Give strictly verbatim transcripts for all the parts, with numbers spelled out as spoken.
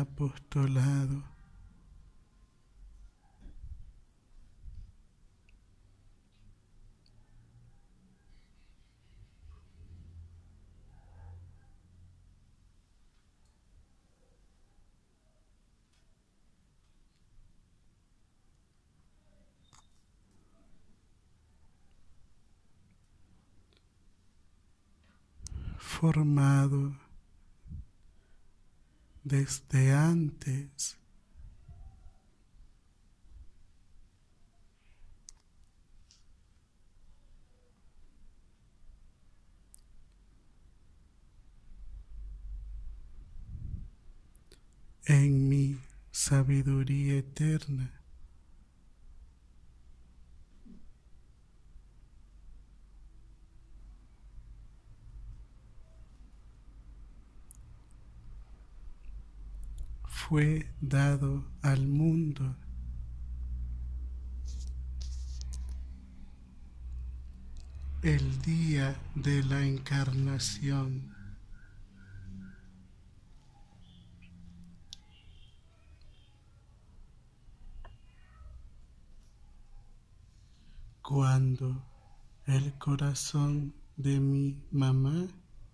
apostolado. Formado desde antes en mi sabiduría eterna. Fue dado al mundo el día de la encarnación, cuando el corazón de mi mamá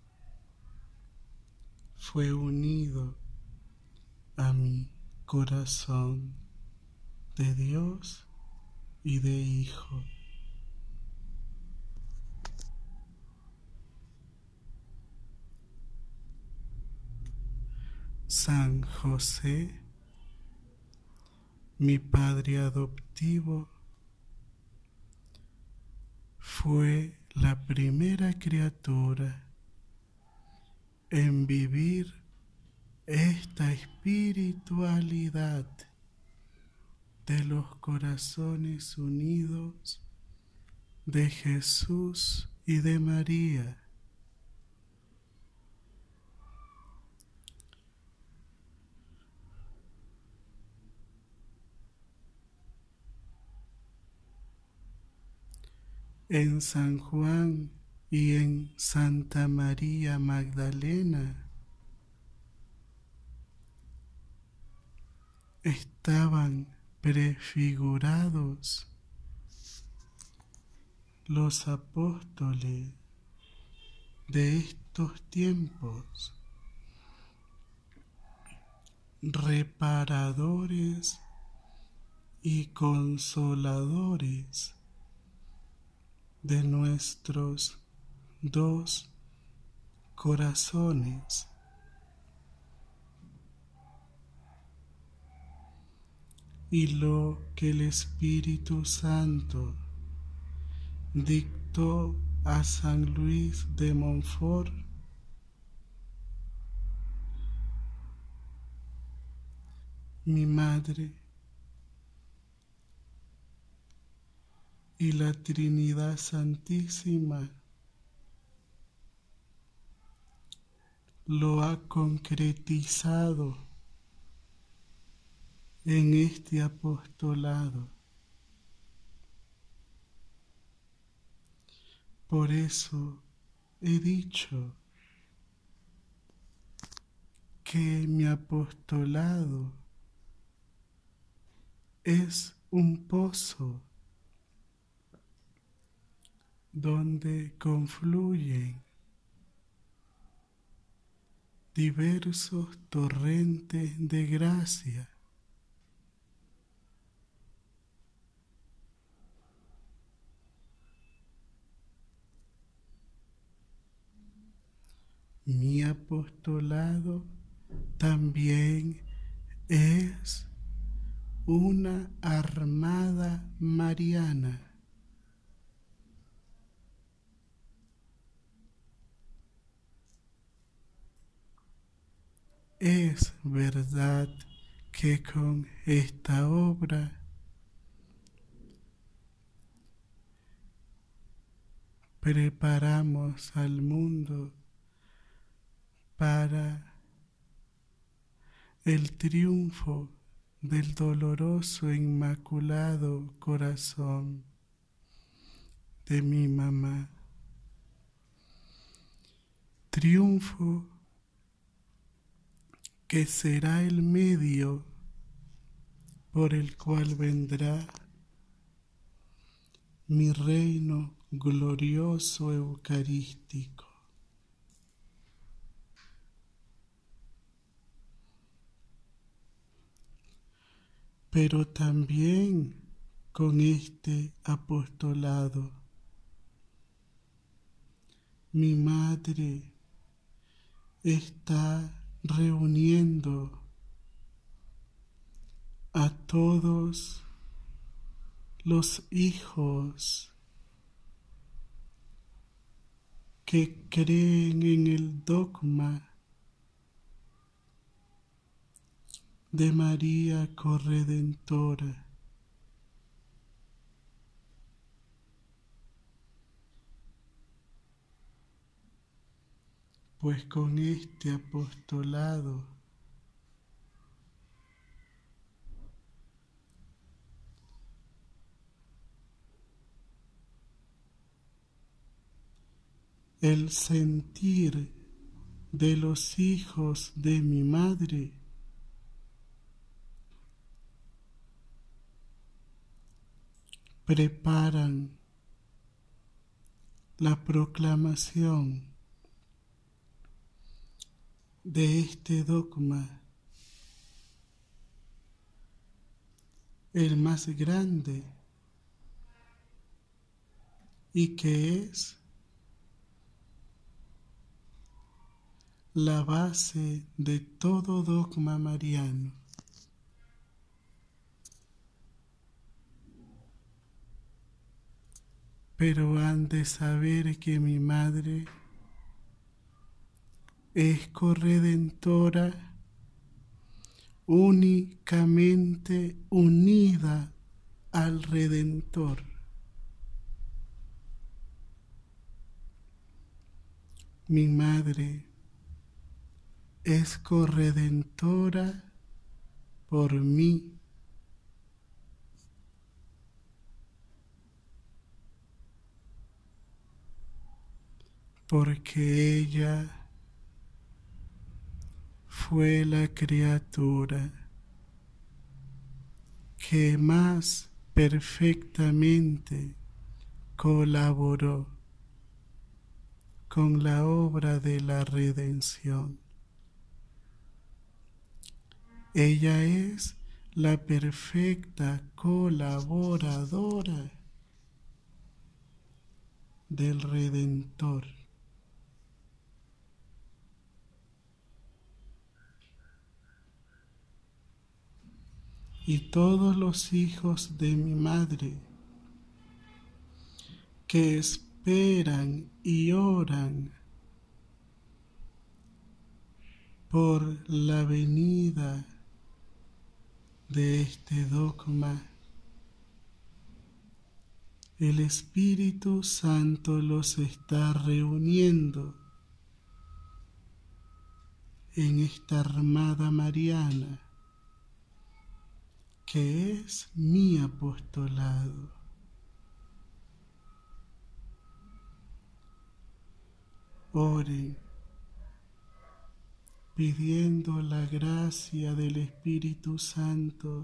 fue unido a mi corazón de Dios y de Hijo. San José, mi padre adoptivo, fue la primera criatura en vivir esta espiritualidad de los corazones unidos de Jesús y de María. En San Juan y en Santa María Magdalena estaban prefigurados los apóstoles de estos tiempos, reparadores y consoladores de nuestros dos corazones. Y lo que el Espíritu Santo dictó a San Luis de Montfort, mi madre y la Trinidad Santísima lo ha concretizado en este apostolado. Por eso he dicho que mi apostolado es un pozo donde confluyen diversos torrentes de gracia. Mi apostolado también es una armada mariana. Es verdad que con esta obra preparamos al mundo para el triunfo del doloroso e inmaculado corazón de mi mamá. Triunfo que será el medio por el cual vendrá mi reino glorioso eucarístico. Pero también con este apostolado, mi madre está reuniendo a todos los hijos que creen en el dogma de María Corredentora. Pues con este apostolado el sentir de los hijos de mi madre preparan la proclamación de este dogma, el más grande y que es la base de todo dogma mariano. Pero han de saber que mi madre es corredentora únicamente unida al Redentor. Mi madre es corredentora por mí. Porque ella fue la criatura que más perfectamente colaboró con la obra de la redención. Ella es la perfecta colaboradora del Redentor. Y todos los hijos de mi madre que esperan y oran por la venida de este dogma, el Espíritu Santo los está reuniendo en esta armada mariana que es mi apostolado. Oren, pidiendo la gracia del Espíritu Santo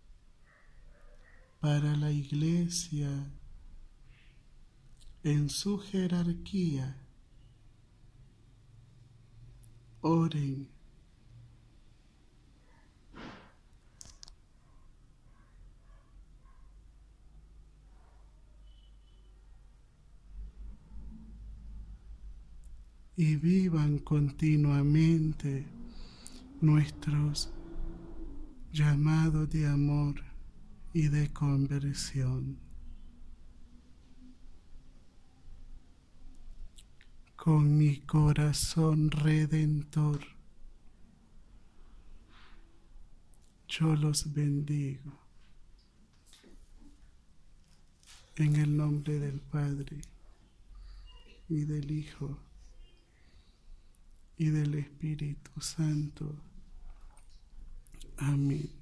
para la Iglesia en su jerarquía. Oren. Y vivan continuamente nuestros llamados de amor y de conversión. Con mi corazón redentor, yo los bendigo. En el nombre del Padre, y del Hijo, y del Espíritu Santo. Amén.